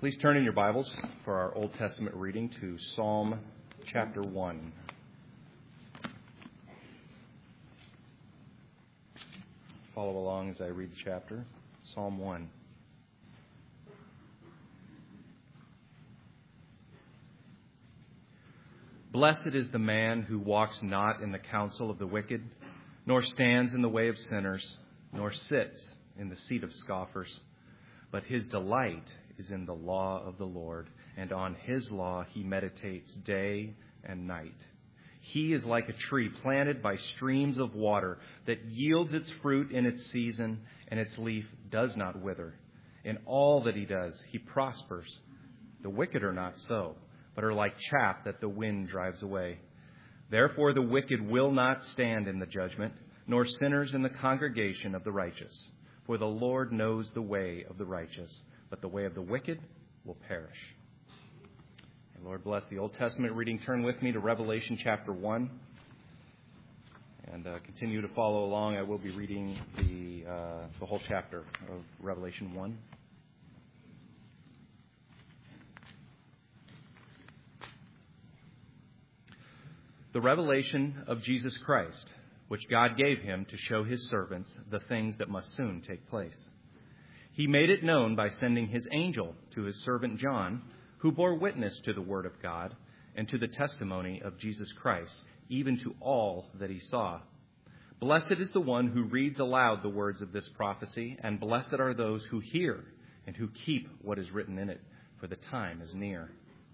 Please turn in your Bibles for our Old Testament reading to Psalm chapter 1. Follow along as I read the chapter. Psalm 1. Blessed is the man who walks not in the counsel of the wicked, nor stands in the way of sinners, nor sits in the seat of scoffers. But his delight is in the law of the Lord, and on his law he meditates day and night. He is like a tree planted by streams of water that yields its fruit in its season, and its leaf does not wither. In all that he does, he prospers. The wicked are not so, but are like chaff that the wind drives away. Therefore the wicked will not stand in the judgment, nor sinners in the congregation of the righteous. For the Lord knows the way of the righteous, but the way of the wicked will perish. And Lord, bless the Old Testament reading. Turn with me to Revelation chapter 1 and continue to follow along. I will be reading the whole chapter of Revelation 1. The revelation of Jesus Christ, which God gave him to show his servants the things that must soon take place. He made it known by sending his angel to his servant John, who bore witness to the word of God and to the testimony of Jesus Christ, even to all that he saw. Blessed is the one who reads aloud the words of this prophecy, and blessed are those who hear and who keep what is written in it, for the time is near.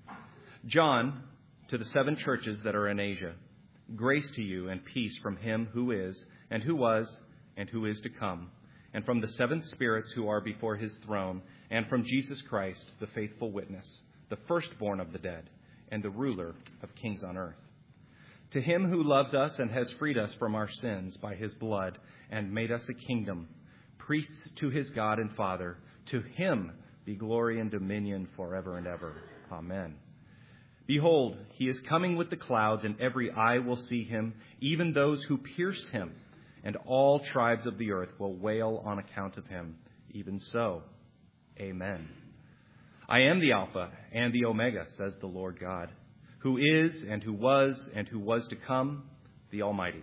John, to the 7 churches that are in Asia, grace to you and peace from him who is, and who was, and who is to come, and from the 7 spirits who are before his throne, and from Jesus Christ, the faithful witness, the firstborn of the dead, and the ruler of kings on earth. To him who loves us and has freed us from our sins by his blood, and made us a kingdom, priests to his God and Father, to him be glory and dominion forever and ever. Amen. Behold, he is coming with the clouds, and every eye will see him, even those who pierced him, and all tribes of the earth will wail on account of him. Even so, amen. I am the Alpha and the Omega, says the Lord God, who is and who was to come, the Almighty.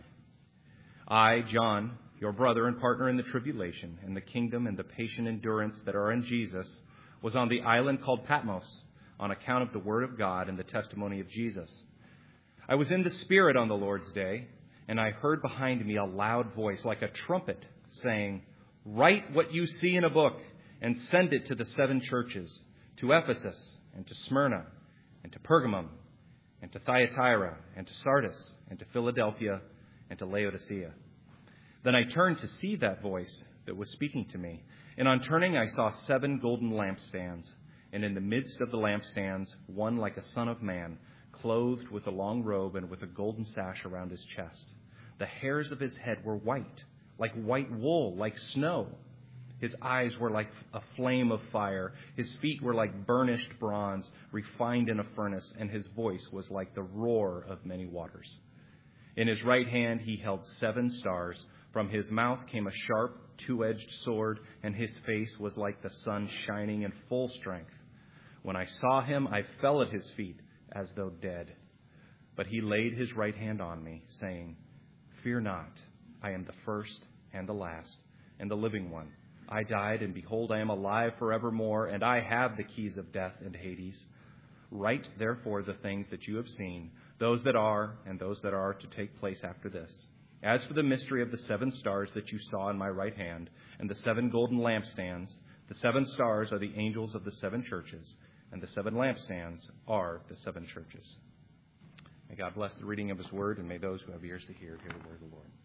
I, John, your brother and partner in the tribulation and the kingdom and the patient endurance that are in Jesus, was on the island called Patmos, on account of the word of God and the testimony of Jesus. I was in the Spirit on the Lord's day, and I heard behind me a loud voice like a trumpet saying, "Write what you see in a book and send it to the 7 churches, to Ephesus and to Smyrna and to Pergamum and to Thyatira and to Sardis and to Philadelphia and to Laodicea." Then I turned to see that voice that was speaking to me, and on turning I saw 7 golden lampstands. And in the midst of the lampstands, one like a son of man, clothed with a long robe and with a golden sash around his chest. The hairs of his head were white, like white wool, like snow. His eyes were like a flame of fire. His feet were like burnished bronze, refined in a furnace, and his voice was like the roar of many waters. In his right hand he held 7 stars. From his mouth came a sharp, 2-edged sword, and his face was like the sun shining in full strength. When I saw him, I fell at his feet as though dead. But he laid his right hand on me, saying, "Fear not, I am the first and the last, and the living one. I died, and behold, I am alive forevermore, and I have the keys of death and Hades. Write, therefore, the things that you have seen, those that are, and those that are to take place after this. As for the mystery of the 7 stars that you saw in my right hand, and the 7 golden lampstands, the 7 stars are the angels of the 7 churches, and the 7 lampstands are the 7 churches." May God bless the reading of his word, and may those who have ears to hear the word of the Lord.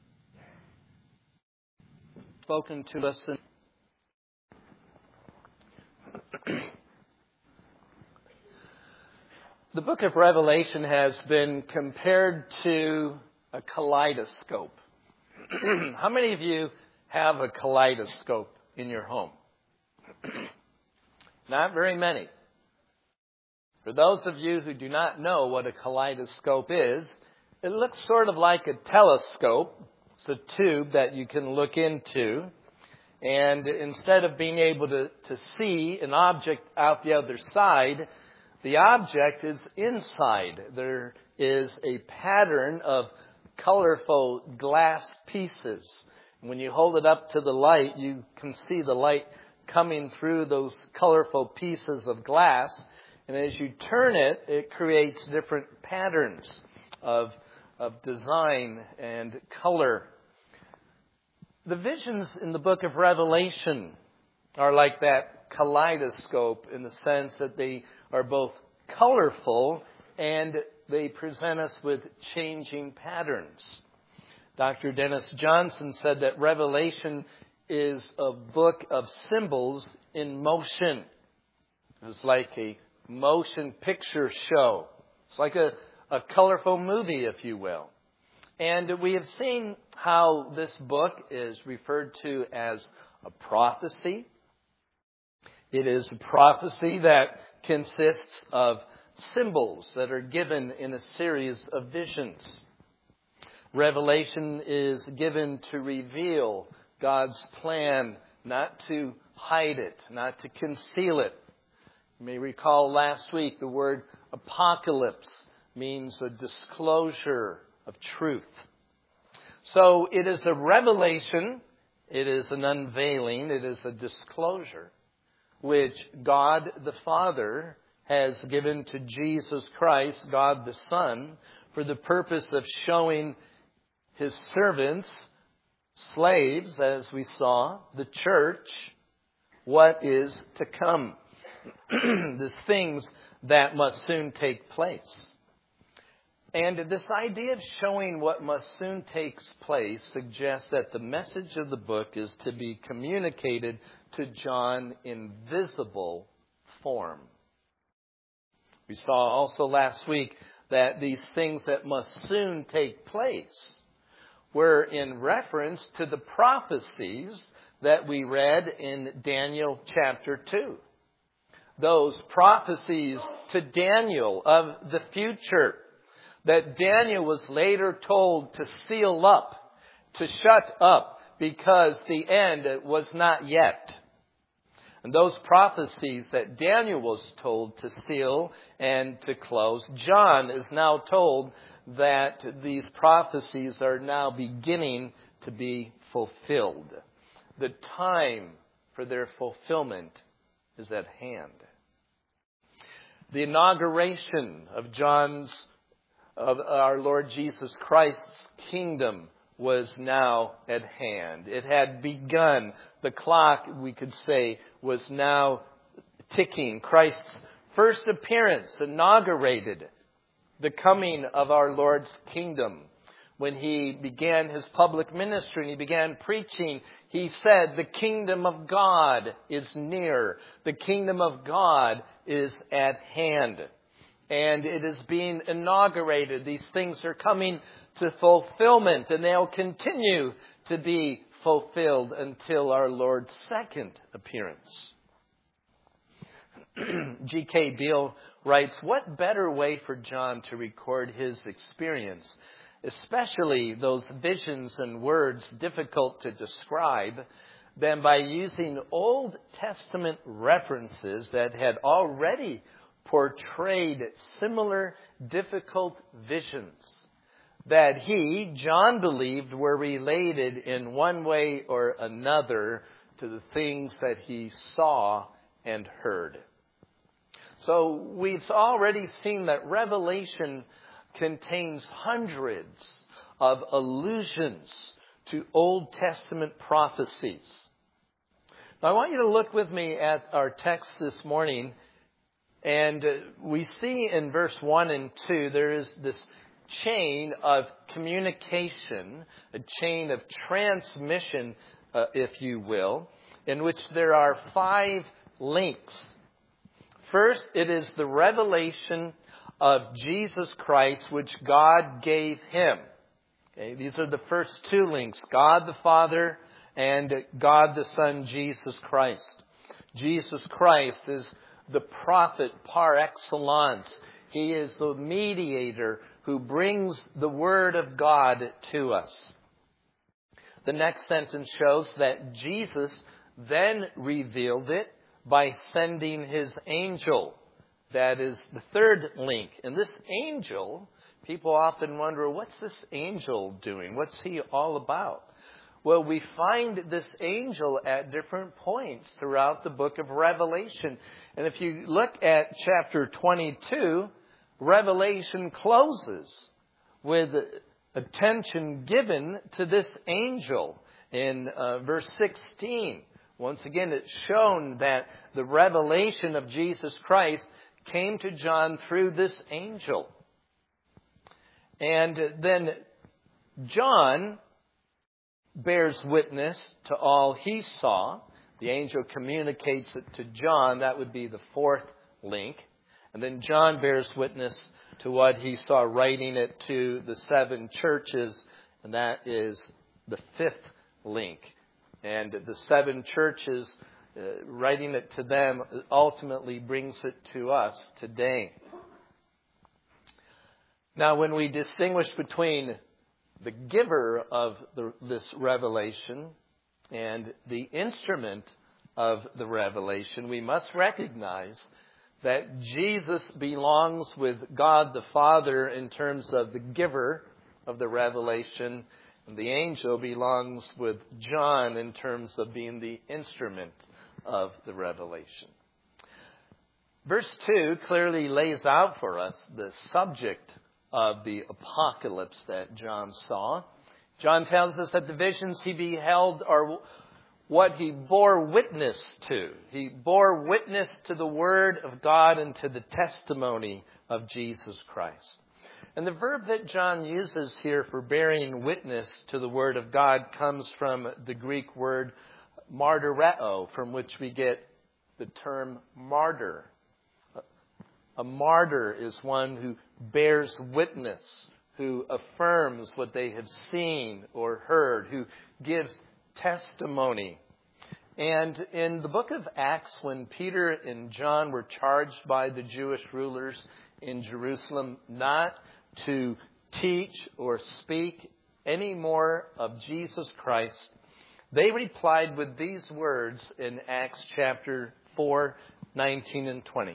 Spoken to us. The book of Revelation has been compared to a kaleidoscope. How many of you have a kaleidoscope in your home? Not very many. For those of you who do not know what a kaleidoscope is, it looks sort of like a telescope. It's a tube that you can look into. And instead of being able to see an object out the other side, the object is inside. There is a pattern of colorful glass pieces. When you hold it up to the light, you can see the light coming through those colorful pieces of glass. And as you turn it, it creates different patterns of design and color. The visions in the book of Revelation are like that kaleidoscope in the sense that they are both colorful and they present us with changing patterns. Dr. Dennis Johnson said that Revelation is a book of symbols in motion. It's like a motion picture show. It's like a colorful movie, if you will. And we have seen how this book is referred to as a prophecy. It is a prophecy that consists of symbols that are given in a series of visions. Revelation is given to reveal God's plan, not to hide it, not to conceal it. You may recall last week the word apocalypse means a disclosure of truth. So it is a revelation, it is an unveiling, it is a disclosure, which God the Father has given to Jesus Christ, God the Son, for the purpose of showing His servants, slaves, as we saw, the church, what is to come. The things that must soon take place. And this idea of showing what must soon take place suggests that the message of the book is to be communicated to John in visible form. We saw also last week that these things that must soon take place were in reference to the prophecies that we read in Daniel chapter 2. Those prophecies to Daniel of the future that Daniel was later told to seal up, to shut up, because the end was not yet. And those prophecies that Daniel was told to seal and to close, John is now told that these prophecies are now beginning to be fulfilled. The time for their fulfillment is at hand. The inauguration of our Lord Jesus Christ's kingdom was now at hand. It had begun. The clock, we could say, was now ticking. Christ's first appearance inaugurated the coming of our Lord's kingdom. When He began His public ministry and He began preaching, He said, "The kingdom of God is near. The kingdom of God is at hand." And it is being inaugurated. These things are coming to fulfillment, and they'll continue to be fulfilled until our Lord's second appearance. G.K. Beale writes, "What better way for John to record his experience, especially those visions and words difficult to describe, than by using Old Testament references that had already portrayed similar difficult visions that he, John, believed were related in one way or another to the things that he saw and heard." So we've already seen that Revelation contains hundreds of allusions to Old Testament prophecies. Now I want you to look with me at our text this morning. And we see in verse 1 and 2, there is this chain of communication, a chain of transmission, if you will, in which there are 5 links. First, it is the revelation of Jesus Christ, which God gave Him. Okay, these are the first 2 links, God the Father and God the Son, Jesus Christ. Jesus Christ is the prophet par excellence. He is the mediator who brings the Word of God to us. The next sentence shows that Jesus then revealed it by sending his angel. That is the third link. And this angel, people often wonder, what's this angel doing? What's he all about? Well, we find this angel at different points throughout the book of Revelation. And if you look at chapter 22, Revelation closes with attention given to this angel in verse 16. Once again, it's shown that the revelation of Jesus Christ came to John through this angel. And then John bears witness to all he saw. The angel communicates it to John. That would be the fourth link. And then John bears witness to what he saw, writing it to the 7 churches. And that is the fifth link. And the 7 churches, writing it to them, ultimately brings it to us today. Now, when we distinguish between the giver of this revelation and the instrument of the revelation, we must recognize that Jesus belongs with God the Father in terms of the giver of the revelation, and the angel belongs with John in terms of being the instrument of the revelation. Verse 2 clearly lays out for us the subject of the apocalypse that John saw. John tells us that the visions he beheld are what he bore witness to. He bore witness to the Word of God and to the testimony of Jesus Christ. And the verb that John uses here for bearing witness to the Word of God comes from the Greek word martyreo, from which we get the term martyr. A martyr is one who bears witness, who affirms what they have seen or heard, who gives testimony. And in the book of Acts, when Peter and John were charged by the Jewish rulers in Jerusalem not to teach or speak any more of Jesus Christ, they replied with these words in Acts chapter 4, 19 and 20.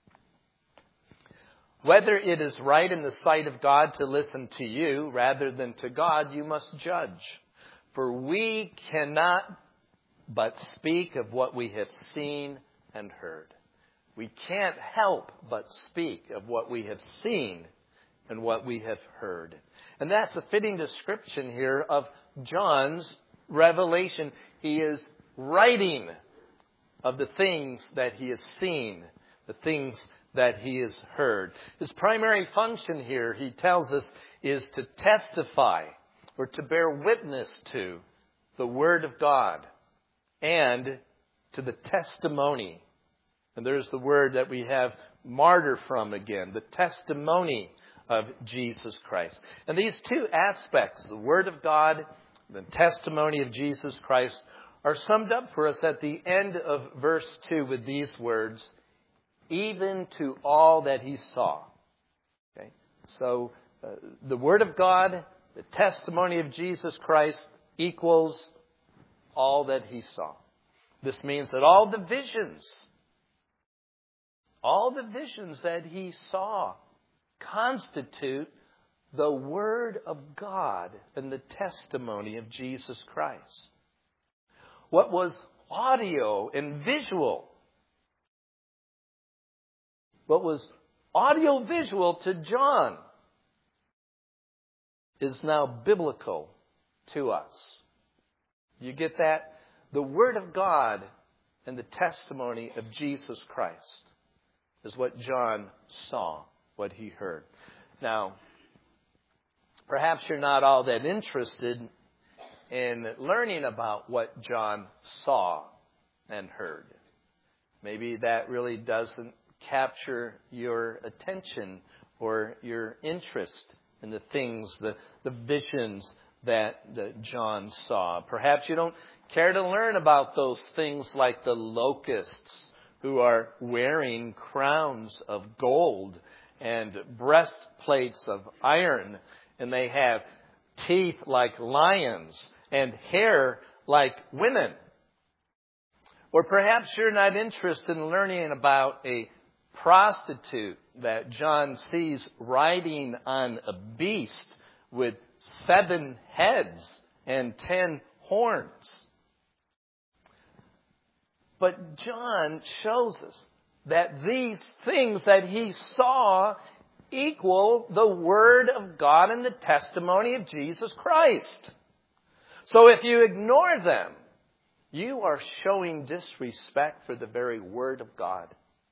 Whether it is right in the sight of God to listen to you rather than to God, you must judge. For we cannot but speak of what we have seen and heard. We can't help but speak of what we have seen and what we have heard. And that's a fitting description here of John's revelation. He is writing of the things that he has seen, the things that he has heard. His primary function here, he tells us, is to testify or to bear witness to the Word of God and to the testimony. And there's the word that we have martyr from again, the testimony of Jesus Christ. And these two aspects, the Word of God, the testimony of Jesus Christ, are summed up for us at the end of verse 2 with these words, even to all that he saw. Okay? So the Word of God, the testimony of Jesus Christ equals all that he saw. This means that all the visions that he saw constitute the Word of God and the testimony of Jesus Christ. What was audio and visual, what was audio-visual to John is now biblical to us. You get that? The Word of God and the testimony of Jesus Christ is what John saw, what he heard. Now, perhaps you're not all that interested in learning about what John saw and heard. Maybe that really doesn't capture your attention or your interest in the things, the visions that John saw. Perhaps you don't care to learn about those things like the locusts who are wearing crowns of gold and breastplates of iron, and they have teeth like lions, and hair like women. Or perhaps you're not interested in learning about a prostitute that John sees riding on a beast with 7 heads and 10 horns. But John shows us that these things that he saw equal the Word of God and the testimony of Jesus Christ. So if you ignore them, you are showing disrespect for the very Word of God.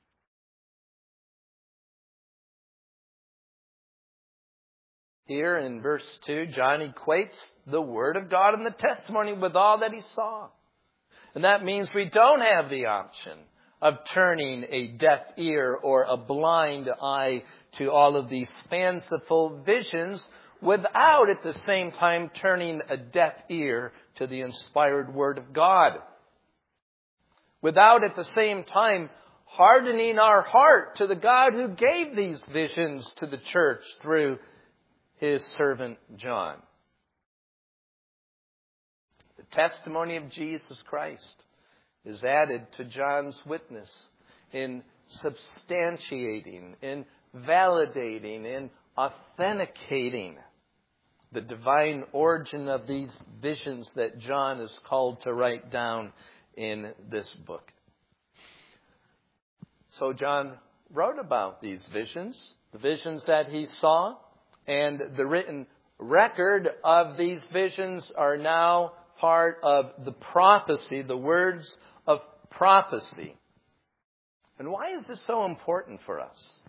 Here in verse 2, John equates the Word of God and the testimony with all that he saw. And that means we don't have the option of turning a deaf ear or a blind eye to all of these fanciful visions without at the same time turning a deaf ear to the inspired Word of God. Without at the same time hardening our heart to the God who gave these visions to the church through His servant John. The testimony of Jesus Christ is added to John's witness in substantiating, in validating, in authenticating the divine origin of these visions that John is called to write down in this book. So John wrote about these visions, the visions that he saw, and the written record of these visions are now part of the prophecy, the words of prophecy. And why is this so important for us?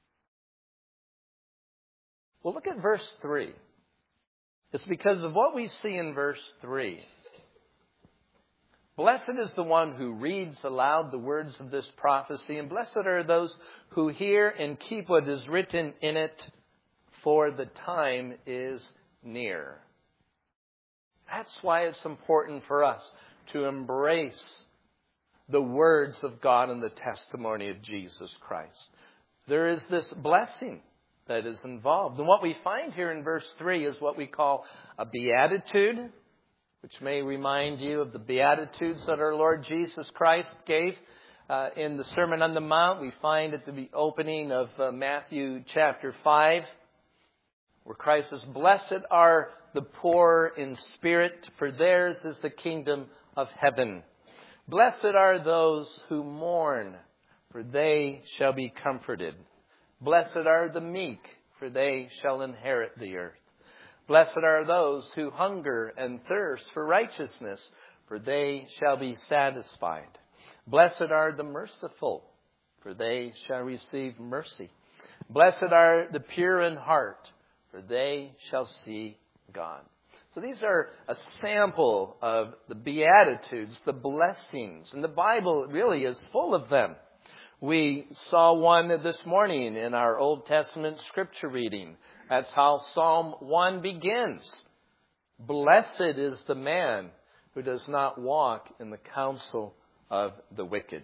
Well, look at verse 3. It's because of what we see in verse 3. Blessed is the one who reads aloud the words of this prophecy, and blessed are those who hear and keep what is written in it, for the time is near. That's why it's important for us to embrace the words of God and the testimony of Jesus Christ. There is this blessing that is involved. And what we find here in verse 3 is what we call a beatitude, which may remind you of the Beatitudes that our Lord Jesus Christ gave in the Sermon on the Mount. We find at the opening of Matthew chapter 5, where Christ says, "Blessed are the poor in spirit, for theirs is the kingdom of heaven. Blessed are those who mourn, for they shall be comforted. Blessed are the meek, for they shall inherit the earth. Blessed are those who hunger and thirst for righteousness, for they shall be satisfied. Blessed are the merciful, for they shall receive mercy. Blessed are the pure in heart, for they shall see God." So these are a sample of the Beatitudes, the blessings. And the Bible really is full of them. We saw one this morning in our Old Testament scripture reading. That's how Psalm 1 begins. "Blessed is the man who does not walk in the counsel of the wicked."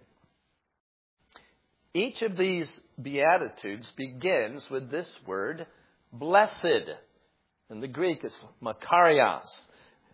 Each of these Beatitudes begins with this word, blessed. In the Greek, it's makarios.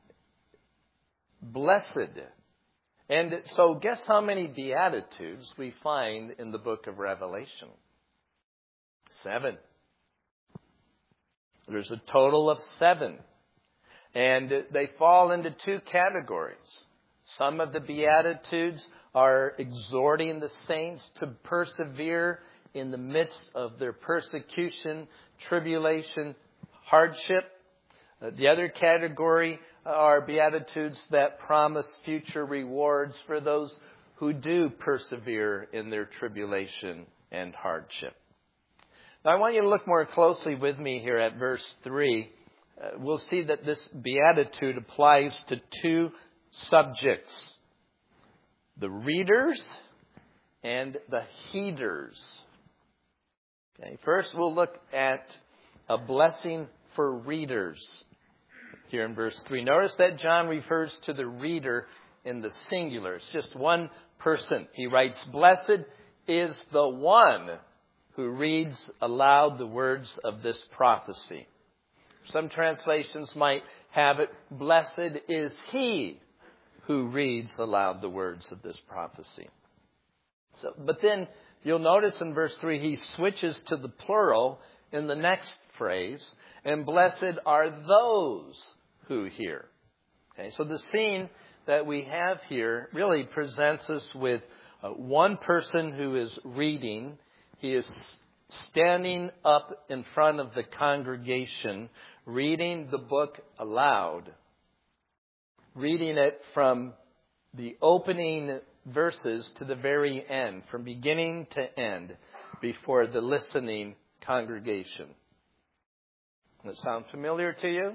Blessed. And so guess how many Beatitudes we find in the book of Revelation? 7. There's a total of 7. And they fall into 2 categories. Some of the Beatitudes are exhorting the saints to persevere in the midst of their persecution, tribulation, hardship. The other category are Beatitudes that promise future rewards for those who do persevere in their tribulation and hardship. Now I want you to look more closely with me here at verse 3. We'll see that this beatitude applies to 2 subjects: the readers and the heeders. Okay, first we'll look at a blessing for readers here in verse 3. Notice that John refers to the reader in the singular. It's just one person. He writes, "Blessed is the one who reads aloud the words of this prophecy." Some translations might have it, blessed is he who reads aloud the words of this prophecy. But then you'll notice in verse 3, he switches to the plural in the next phrase, and blessed are those who hear. Okay, so the scene that we have here really presents us with one person who is reading. He is standing up in front of the congregation, reading the book aloud, reading it from the opening verses to the very end, from beginning to end, before the listening congregation. Does that sound familiar to you?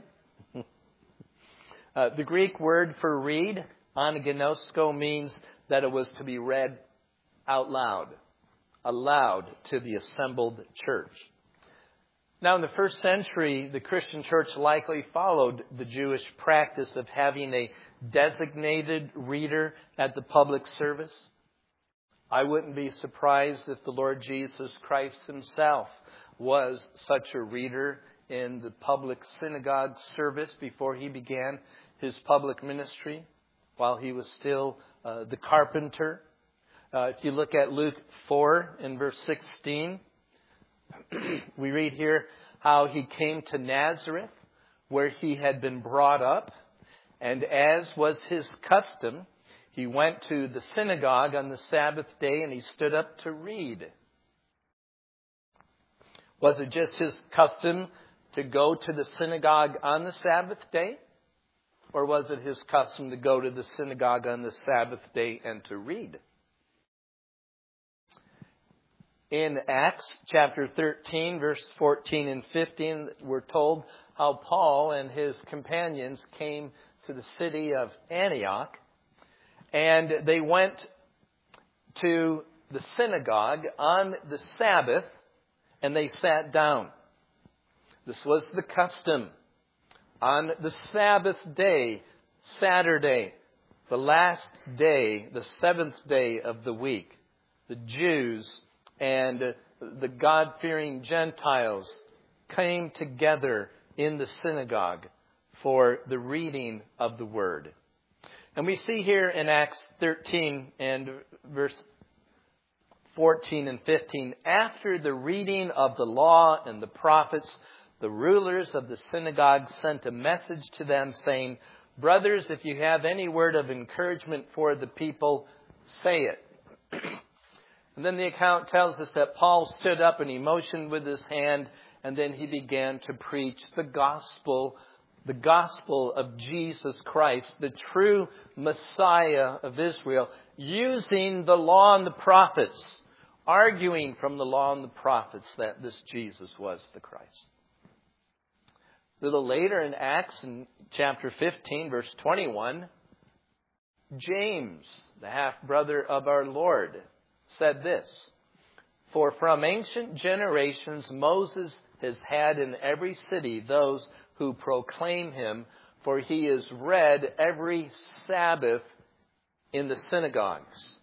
The Greek word for read, anaginosko, means that it was to be read out loud, aloud to the assembled church. Now, in the first century, the Christian church likely followed the Jewish practice of having a designated reader at the public service. I wouldn't be surprised if the Lord Jesus Christ himself was such a reader in the public synagogue service before he began his public ministry, while he was still the carpenter. If you look at Luke 4 in verse 16, we read here how he came to Nazareth, where he had been brought up, and as was his custom, he went to the synagogue on the Sabbath day and he stood up to read. Was it just his custom to go to the synagogue on the Sabbath day? Or was it his custom to go to the synagogue on the Sabbath day and to read? In Acts chapter 13, verse 14 and 15, we're told how Paul and his companions came to the city of Antioch, and they went to the synagogue on the Sabbath, and they sat down. This was the custom. On the Sabbath day, Saturday, the last day, the seventh day of the week, the Jews and the God-fearing Gentiles came together in the synagogue for the reading of the Word. And we see here in Acts 13 and verse 14 and 15, after the reading of the law and the prophets, the rulers of the synagogue sent a message to them saying, "Brothers, if you have any word of encouragement for the people, say it." And then the account tells us that Paul stood up and he motioned with his hand, and then he began to preach the gospel of Jesus Christ, the true Messiah of Israel, using the law and the prophets, arguing from the law and the prophets that this Jesus was the Christ. A little later in Acts, in chapter 15, verse 21, James, the half-brother of our Lord, said this, "For from ancient generations Moses has had in every city those who proclaim him, for he is read every Sabbath in the synagogues."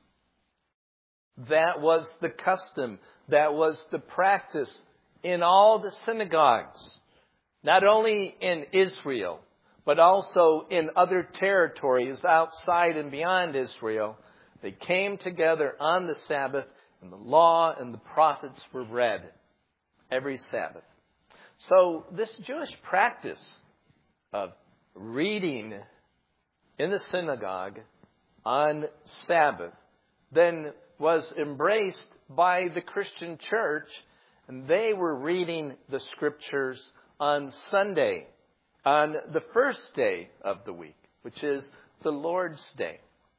That was the custom. That was the practice in all the synagogues. Not only in Israel, but also in other territories outside and beyond Israel. They came together on the Sabbath, and the law and the prophets were read every Sabbath. So this Jewish practice of reading in the synagogue on Sabbath then was embraced by the Christian church, and they were reading the Scriptures on Sunday, on the first day of the week, which is the Lord's Day.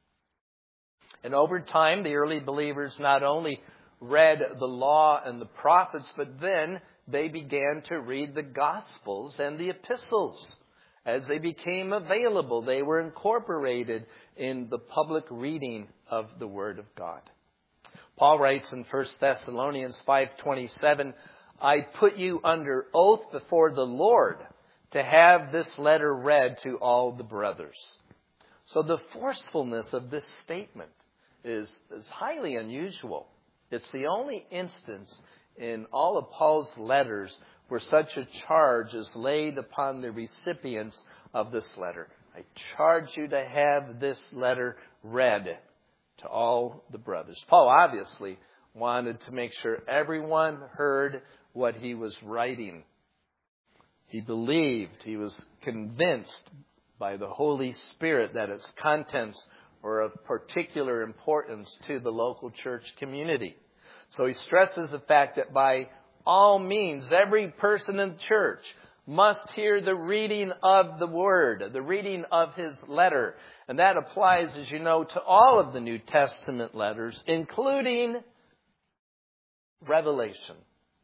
And over time, the early believers not only read the law and the prophets, but then they began to read the Gospels and the epistles. As they became available, they were incorporated in the public reading of the Word of God. Paul writes in 1 Thessalonians 5:27, "I put you under oath before the Lord to have this letter read to all the brothers." So the forcefulness of this statement is highly unusual. It's the only instance in all of Paul's letters where such a charge is laid upon the recipients of this letter. I charge you to have this letter read to all the brothers. Paul obviously wanted to make sure everyone heard what he was writing. He believed, he was convinced by the Holy Spirit that its contents were of particular importance to the local church community. So he stresses the fact that by all means, every person in the church must hear the reading of the Word, the reading of his letter. And that applies, as you know, to all of the New Testament letters, including Revelation.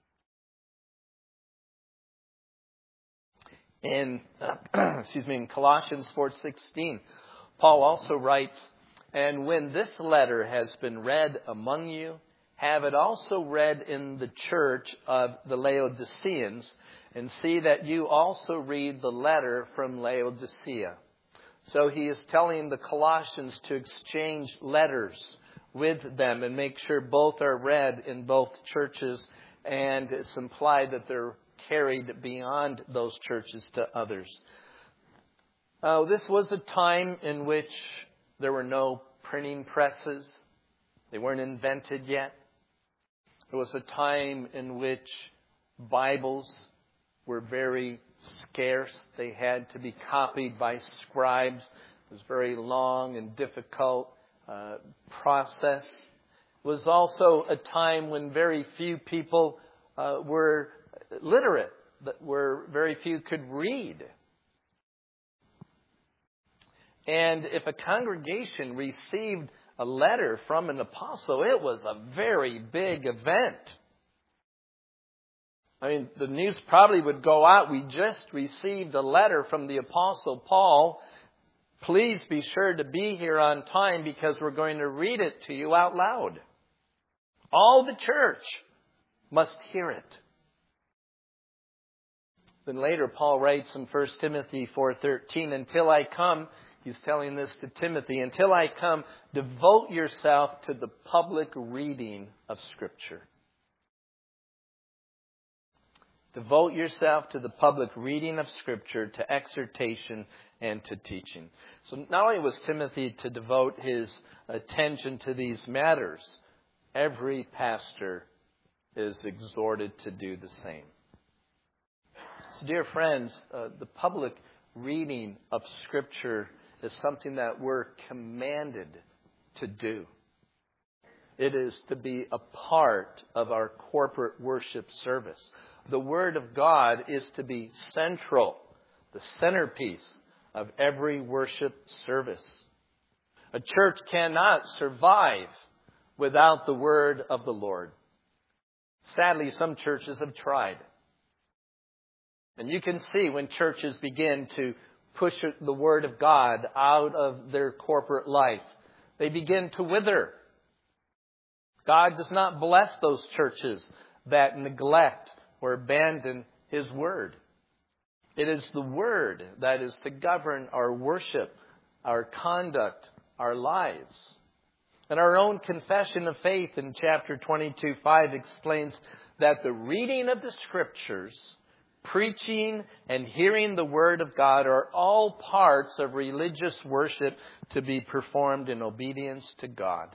In Colossians 4:16, Paul also writes, "And when this letter has been read among you, have it also read in the church of the Laodiceans, and see that you also read the letter from Laodicea." So he is telling the Colossians to exchange letters with them and make sure both are read in both churches, and it's implied that they're carried beyond those churches to others. This was a time in which there were no printing presses. They weren't invented yet. It was a time in which Bibles were very scarce. They had to be copied by scribes. It was a very long and difficult process. It was also a time when very few people were literate, where very few could read. And if a congregation received a letter from an apostle, it was a very big event. I mean, the news probably would go out, "We just received a letter from the Apostle Paul. Please be sure to be here on time because we're going to read it to you out loud." All the church must hear it. Then later, Paul writes in 1 Timothy 4:13, "Until I come," he's telling this to Timothy, "until I come, devote yourself to the public reading of Scripture." Devote yourself to the public reading of Scripture, to exhortation, and to teaching. So not only was Timothy to devote his attention to these matters, every pastor is exhorted to do the same. So dear friends, the public reading of Scripture is something that we're commanded to do. It is to be a part of our corporate worship service. The Word of God is to be central, the centerpiece of every worship service. A church cannot survive without the Word of the Lord. Sadly, some churches have tried. And you can see when churches begin to push the Word of God out of their corporate life, they begin to wither. God does not bless those churches that neglect or abandon His Word. It is the Word that is to govern our worship, our conduct, our lives. And our own confession of faith in chapter 22:5 explains that the reading of the Scriptures, preaching and hearing the Word of God are all parts of religious worship to be performed in obedience to God.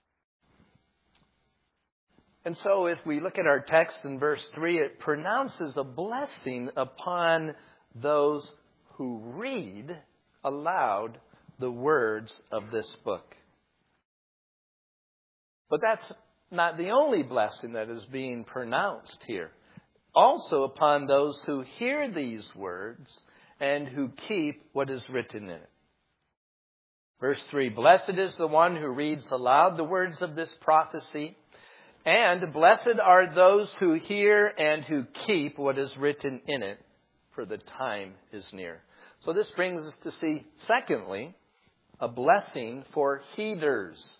And so if we look at our text in verse 3, it pronounces a blessing upon those who read aloud the words of this book. But that's not the only blessing that is being pronounced here. Also upon those who hear these words and who keep what is written in it. Verse 3, "Blessed is the one who reads aloud the words of this prophecy, and blessed are those who hear and who keep what is written in it, for the time is near." So this brings us to see, secondly, a blessing for heeders.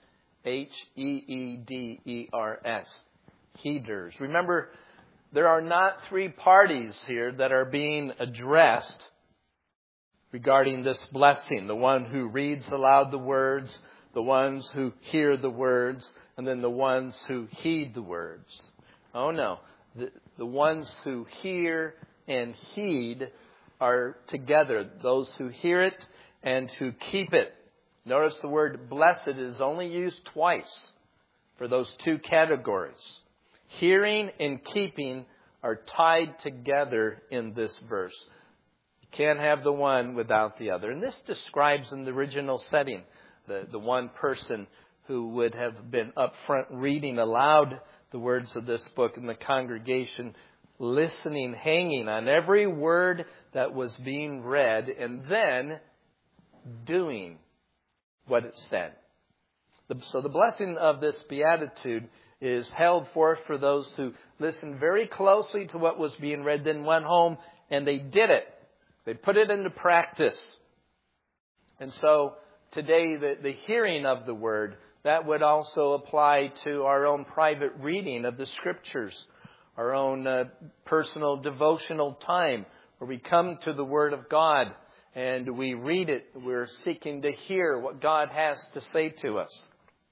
Heeders. Heeders. Remember, there are not three parties here that are being addressed regarding this blessing. The one who reads aloud the words, the ones who hear the words, and then the ones who heed the words. Oh no. The ones who hear and heed are together. Those who hear it and who keep it. Notice the word blessed is only used twice for those two categories. Hearing and keeping are tied together in this verse. You can't have the one without the other. And this describes in the original setting the one person who would have been up front reading aloud the words of this book in the congregation, listening, hanging on every word that was being read, and then doing what it said. So the blessing of this beatitude is held forth for those who listened very closely to what was being read, then went home and they did it. They put it into practice. And so today the hearing of the word, that would also apply to our own private reading of the Scriptures, our own personal devotional time where we come to the Word of God and we read it. We're seeking to hear what God has to say to us.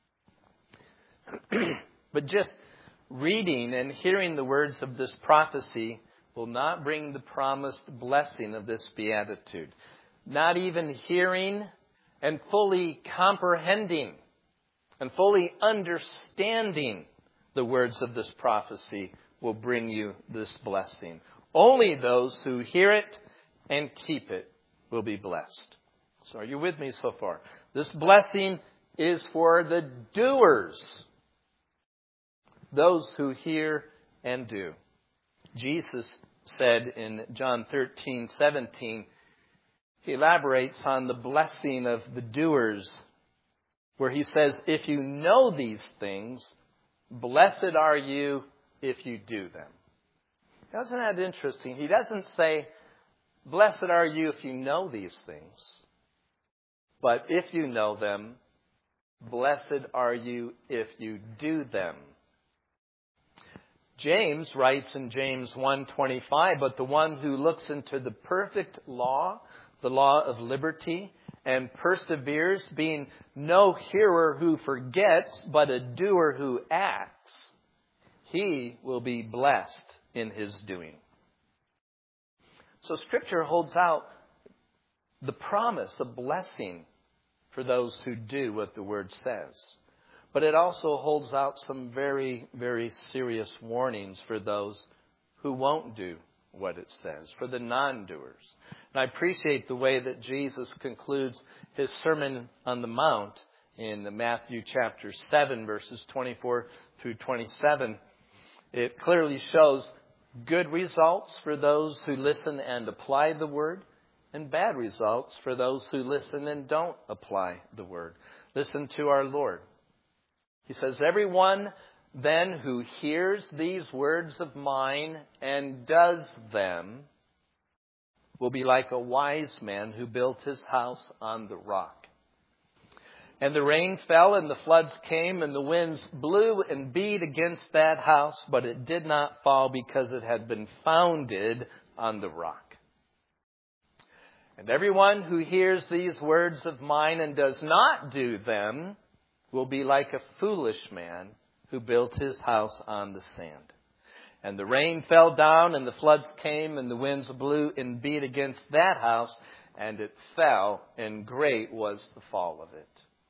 But just reading and hearing the words of this prophecy will not bring the promised blessing of this beatitude. Not even hearing and fully comprehending and fully understanding the words of this prophecy will bring you this blessing. Only those who hear it and keep it will be blessed. So are you with me so far? This blessing is for the doers. Those who hear and do. Jesus said in John 13:17, he elaborates on the blessing of the doers, where he says, if you know these things, blessed are you if you do them. Isn't that interesting? He doesn't say, blessed are you if you know these things. But if you know them, blessed are you if you do them. James writes in James 1:25, but the one who looks into the perfect law, the law of liberty, and perseveres, being no hearer who forgets, but a doer who acts, he will be blessed in his doing. So Scripture holds out the promise of blessing for those who do what the Word says. But it also holds out some very, very serious warnings for those who won't do what it says, for the non-doers. And I appreciate the way that Jesus concludes his Sermon on the Mount in Matthew chapter 7, verses 24 through 27. It clearly shows good results for those who listen and apply the Word, and bad results for those who listen and don't apply the Word. Listen to our Lord. He says, everyone then who hears these words of mine and does them will be like a wise man who built his house on the rock. And the rain fell and the floods came and the winds blew and beat against that house, but it did not fall because it had been founded on the rock. And everyone who hears these words of mine and does not do them will be like a foolish man who built his house on the sand. And the rain fell down, and the floods came, and the winds blew and beat against that house, and it fell, and great was the fall of it.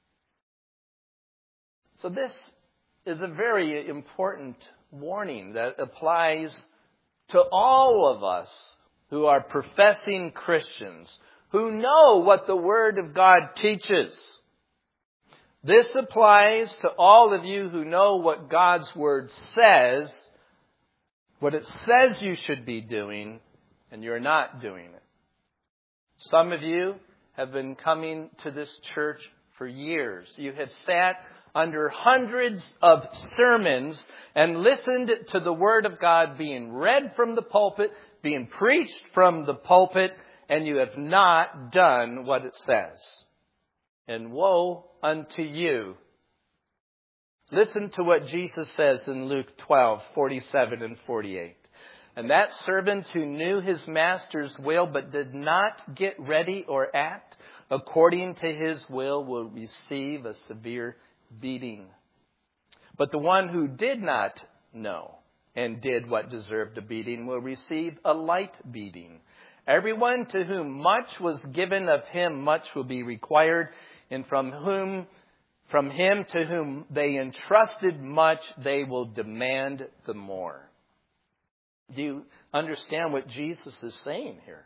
So this is a very important warning that applies to all of us who are professing Christians, who know what the Word of God teaches. This applies to all of you who know what God's Word says, what it says you should be doing, and you're not doing it. Some of you have been coming to this church for years. You have sat under hundreds of sermons and listened to the Word of God being read from the pulpit, being preached from the pulpit, and you have not done what it says. And woe unto you. Listen to what Jesus says in Luke 12:47 and 48. And that servant who knew his master's will but did not get ready or act according to his will receive a severe beating. But the one who did not know and did what deserved a beating will receive a light beating. Everyone to whom much was given, of him much will be required, and from him to whom they entrusted much, they will demand the more. Do you understand what Jesus is saying here?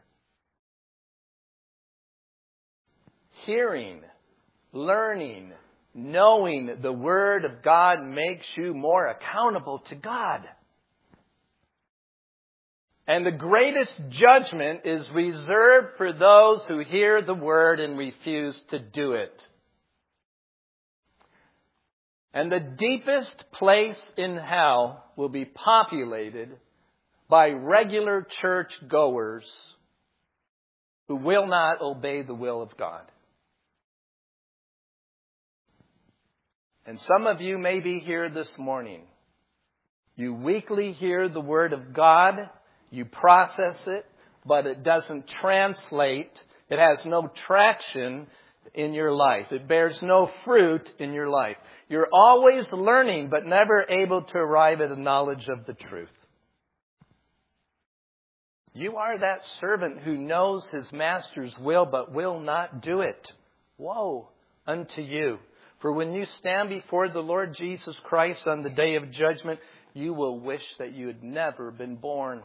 Hearing, learning, knowing the Word of God makes you more accountable to God. And the greatest judgment is reserved for those who hear the Word and refuse to do it. And the deepest place in hell will be populated by regular church goers who will not obey the will of God. And some of you may be here this morning. You weekly hear the Word of God. You process it, but it doesn't translate. It has no traction in your life. It bears no fruit in your life. You're always learning, but never able to arrive at a knowledge of the truth. You are that servant who knows his master's will, but will not do it. Woe unto you. For when you stand before the Lord Jesus Christ on the day of judgment, you will wish that you had never been born.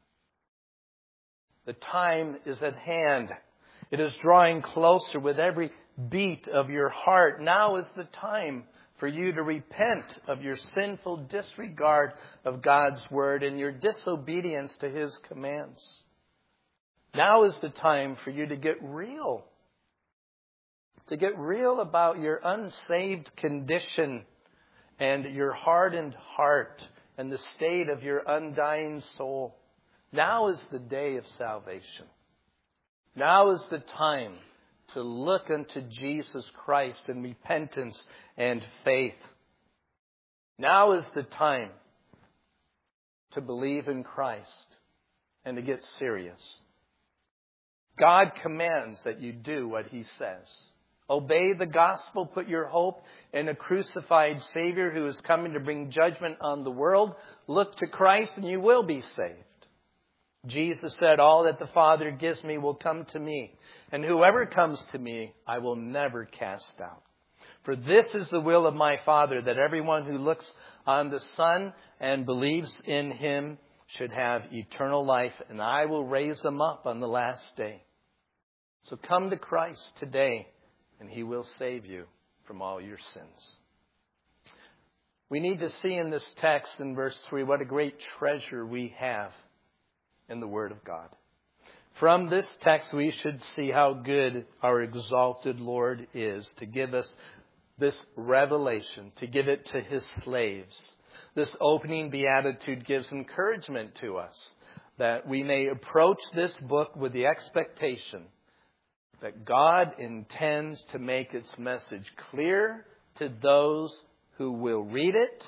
The time is at hand. It is drawing closer with every beat of your heart. Now is the time for you to repent of your sinful disregard of God's Word and your disobedience to His commands. Now is the time for you to get real. To get real about your unsaved condition and your hardened heart and the state of your undying soul. Now is the day of salvation. Now is the time to look unto Jesus Christ in repentance and faith. Now is the time to believe in Christ and to get serious. God commands that you do what He says. Obey the gospel. Put your hope in a crucified Savior who is coming to bring judgment on the world. Look to Christ and you will be saved. Jesus said, all that the Father gives me will come to me, and whoever comes to me, I will never cast out. For this is the will of my Father, that everyone who looks on the Son and believes in Him should have eternal life, and I will raise them up on the last day. So come to Christ today, and He will save you from all your sins. We need to see in this text in verse 3 what a great treasure we have in the Word of God. From this text, we should see how good our exalted Lord is to give us this revelation, to give it to His slaves. This opening beatitude gives encouragement to us that we may approach this book with the expectation that God intends to make its message clear to those who will read it,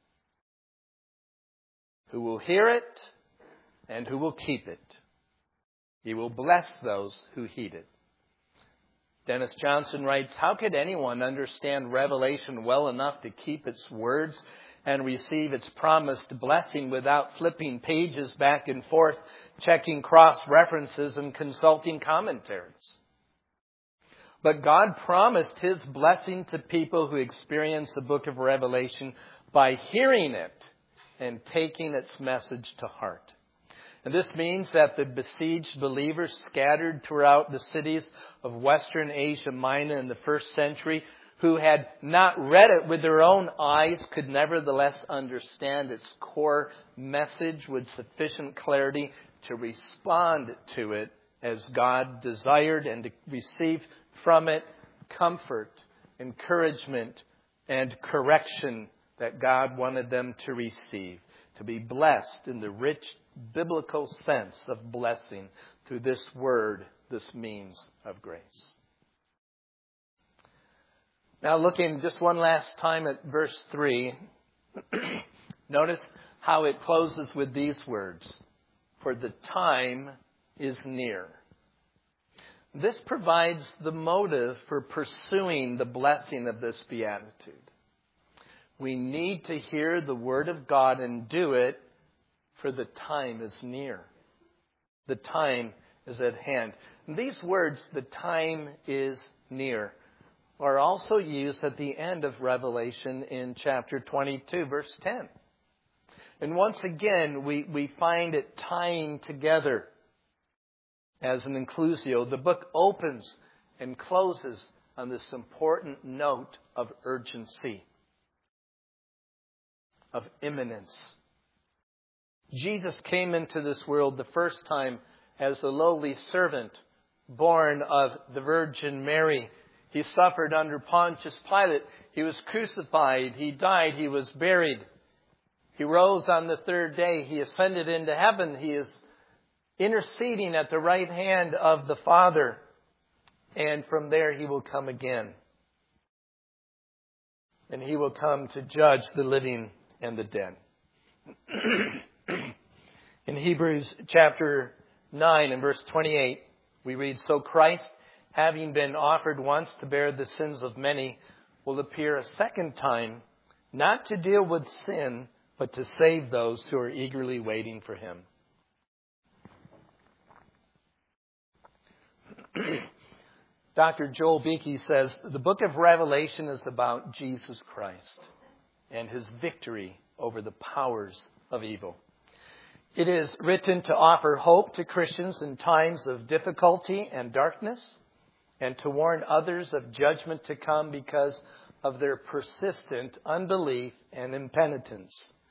who will hear it, and who will keep it. He will bless those who heed it. Dennis Johnson writes, how could anyone understand Revelation well enough to keep its words and receive its promised blessing without flipping pages back and forth, checking cross-references and consulting commentaries? But God promised His blessing to people who experience the book of Revelation by hearing it and taking its message to heart. And this means that the besieged believers scattered throughout the cities of Western Asia Minor in the first century, who had not read it with their own eyes, could nevertheless understand its core message with sufficient clarity to respond to it as God desired and to receive from it comfort, encouragement, and correction that God wanted them to receive. To be blessed in the rich biblical sense of blessing through this word, this means of grace. Now looking just one last time at verse 3, notice how it closes with these words, for the time is near. This provides the motive for pursuing the blessing of this beatitude. We need to hear the Word of God and do it for the time is near. The time is at hand. And these words, the time is near, are also used at the end of Revelation in chapter 22, verse 10. And once again, we find it tying together as an inclusio. The book opens and closes on this important note of urgency, of imminence. Jesus came into this world the first time as a lowly servant, born of the Virgin Mary. He suffered under Pontius Pilate. He was crucified. He died. He was buried. He rose on the third day. He ascended into heaven. He is interceding at the right hand of the Father. And from there he will come again. And he will come to judge the living and the dead. In Hebrews chapter 9 and verse 28, we read, "So Christ, having been offered once to bear the sins of many, will appear a second time, not to deal with sin, but to save those who are eagerly waiting for him." Dr. Joel Beeke says, the book of Revelation is about Jesus Christ and his victory over the powers of evil. It is written to offer hope to Christians in times of difficulty and darkness, and to warn others of judgment to come because of their persistent unbelief and impenitence.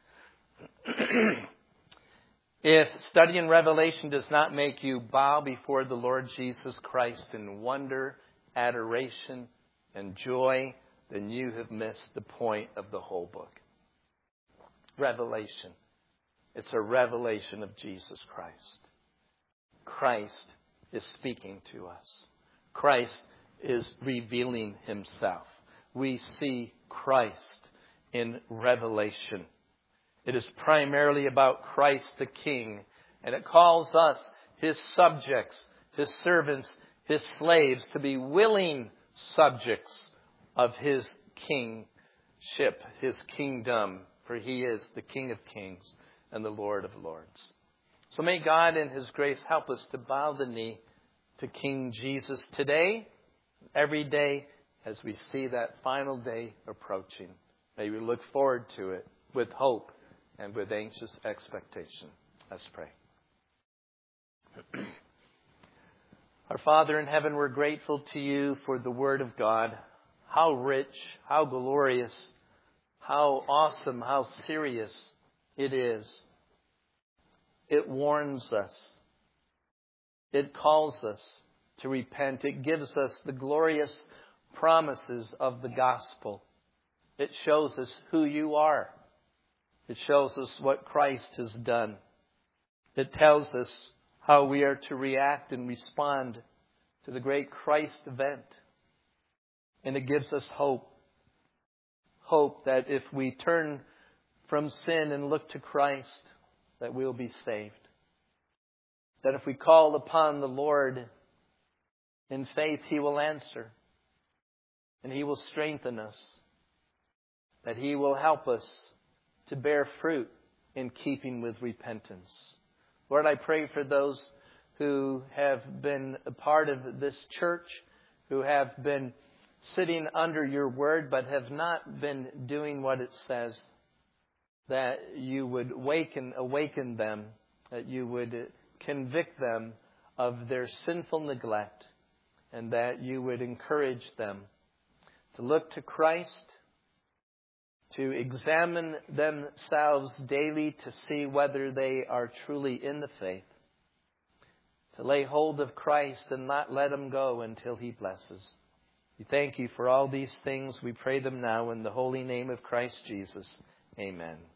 If studying Revelation does not make you bow before the Lord Jesus Christ in wonder, adoration, and joy, then you have missed the point of the whole book. Revelation. It's a revelation of Jesus Christ. Christ is speaking to us. Christ is revealing himself. We see Christ in Revelation. It is primarily about Christ the King, and it calls us, his subjects, his servants, his slaves, to be willing subjects of his kingship, his kingdom, for he is the King of Kings and the Lord of Lords. So may God in his grace help us to bow the knee to King Jesus today, every day, as we see that final day approaching. May we look forward to it with hope and with anxious expectation. Let's pray. Our Father in heaven, we're grateful to you for the Word of God. How rich, how glorious, how awesome, how serious it is. It warns us. It calls us to repent. It gives us the glorious promises of the gospel. It shows us who you are. It shows us what Christ has done. It tells us how we are to react and respond to the great Christ event. And it gives us hope. Hope that if we turn from sin and look to Christ, that we'll be saved. That if we call upon the Lord in faith, he will answer. And he will strengthen us. That he will help us to bear fruit in keeping with repentance. Lord, I pray for those who have been a part of this church, who have been sitting under your word, but have not been doing what it says, that you would awaken them, that you would convict them of their sinful neglect, and that you would encourage them to look to Christ, to examine themselves daily to see whether they are truly in the faith, to lay hold of Christ and not let him go until he blesses. We thank you for all these things. We pray them now in the holy name of Christ Jesus. Amen.